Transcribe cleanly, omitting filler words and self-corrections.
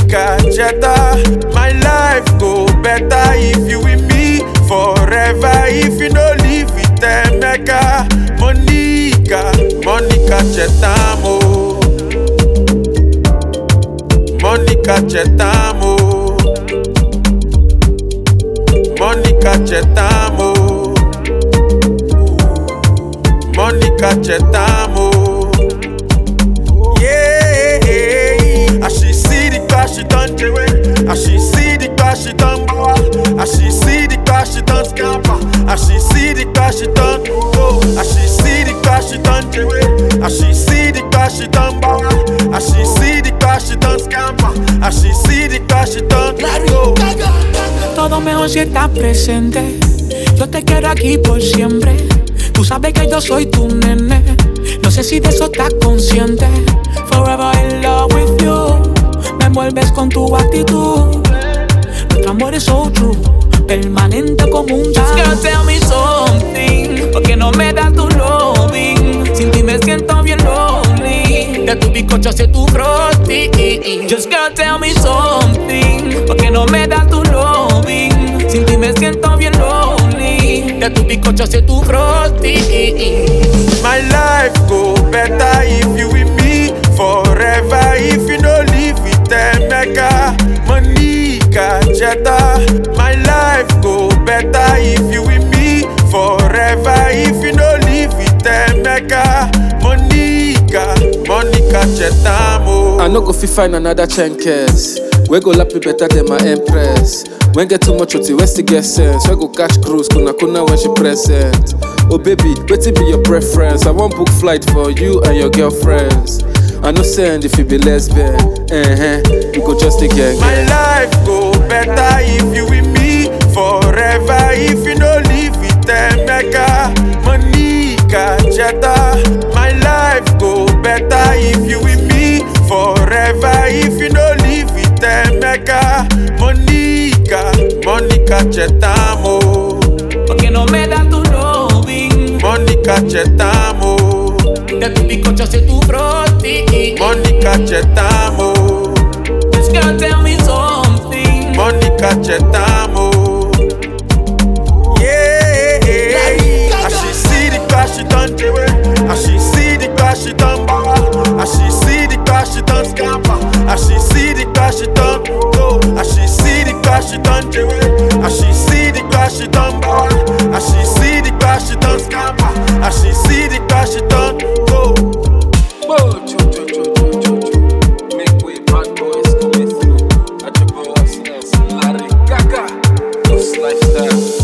Monica Jetta. My life go better if you with me forever. If you no live with Emeka, Monica Jetta mo. Monica Jetta mo. Monica Jetta mo. Monica Jetta mo. Yeah, as she see the car, she done away. As she see the car, she done bow. As she see the car, she done scamper. As she see the car, she done go. As she see the car, she done away. As she see the car, she done bow. As she see the car, she done scamper. As she see the car, she done go. Todo mejor si estás presente. Yo te quiero aquí por siempre. Tú sabes que yo soy tu nene. No sé si de eso estás consciente. Forever in love with you. Me envuelves con tu actitud. Nuestro amor es so true. Permanente como un Just girl, tell me something. Porque no me das tu loving. Sin ti me siento bien lonely. De tu bizcocho hacia tu frosty. Just girl, tell me something. Porque no me das tu loving. Sin ti me siento bien lonely. De tu bizcocho hacia tu frosty. My life go better if you with me forever. If you no live with Emeka, Monica Jetta. My life go better if you with me forever. If you no live with Emeka, Monica Jetta mo. I no go fit find another chankers. We go lappy better than my empress. When get too much oti, we still get sense. We go catch cruise, kuna when she present. Oh baby, wetin be your preference? I want book flight for you and your girlfriends. I no send if you be lesbian. You go just take gang. My life go better if you with me forever. If you no live with Emeka, Monica Jetta. My life go better if you with me forever. If you no live with Emeka, Monica Jetta mo. Porque no me das tu loving. Monica Jetta mo. De tu bizcocho hacia tu frosty. Monica Jetta mo. Just girl, tell me something. Monica Jetta mo. Yeah, as she see the car, she done away. As she see the car, she done bow. As she see the car, she done scamper. As she see the car, she done go. As she see the car, she done away. As she see the car, she done bow. As she see the car, she done scamper. As she see the car, she done go. Whoa, make way, bad boys coming through. At your boss, yes, Larry Gaga, this lifestyle.